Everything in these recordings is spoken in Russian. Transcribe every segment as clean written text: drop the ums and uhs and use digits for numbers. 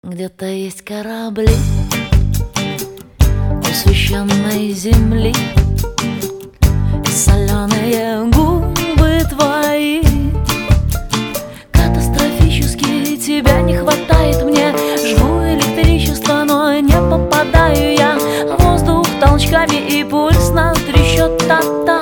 Где-то есть корабли у священной земли, и соленые губы твои. Катастрофически тебя не хватает мне. Жгу электричество, но не попадаю я. Воздух толчками и пульс трещет та-та.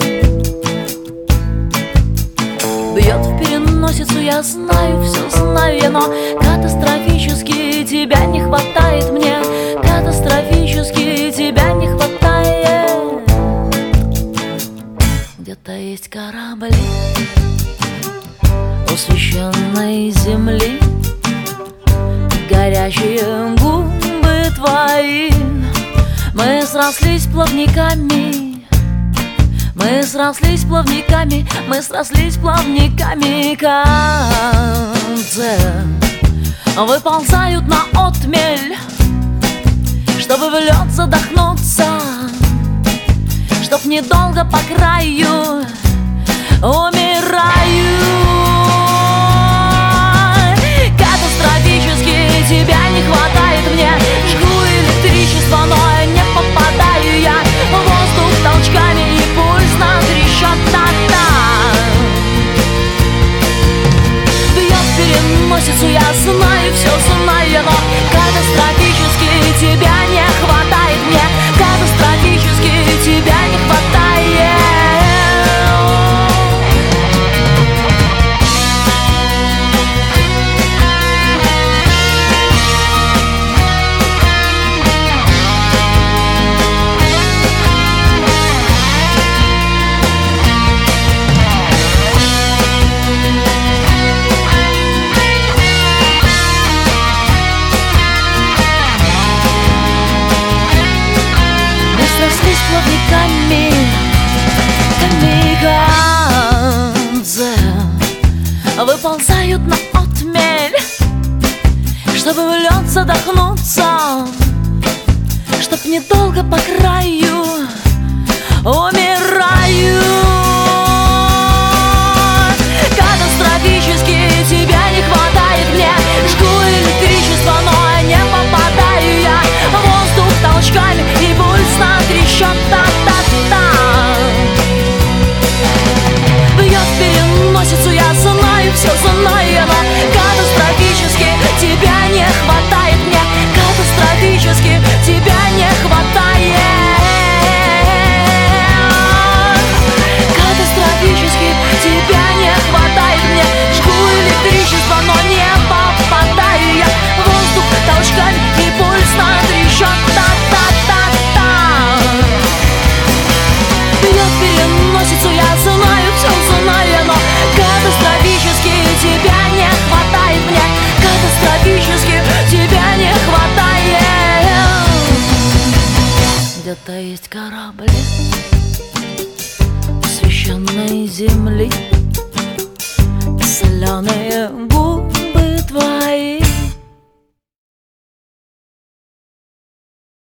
Бьет в переносицу, я знаю, все знаю я, но катастрофически тебя не хватает мне. Катастрофически тебя не хватает. Где-то есть корабли у священной земли, горячие губы твои. Мы срослись плавниками, мы срослись плавниками, мы срослись плавниками. Концы выползают на отмель, чтобы в лед задохнуться, чтоб недолго по краю умираю. Катастрофически тебя не хватает мне. Жгу электричество, но не попадаю я. Воздух толчками и пульс трещет та-та. Бьет в переносицу, я знаю, все знаю я, но катастрофически тебя не хватает мне. Катастрофически тебя не хватает. Плавниками, камикадзе выползают на отмель, чтобы в лед задохнуться, чтоб недолго по краю умираю. Катастрофически тебя не хватает мне. Жгу электричество, но не попадаю я. Воздух толчками и пульс трещет та-та-та. Бьет в переносицу, я знаю, все знаю я, но катастрофически тебя не хватает мне. Катастрофически тебя не хватает. Катастрофически тебя не хватает мне. Жгу электричество, но не попадаю я. Воздух толчками и пульс трещет та-та-та-та. Бьет в переносицу, я знаю, все знаю я, но катастрофически тебя не хватает мне. Катастрофически тебя не хватает. Где-то есть корабли священной земли, соленые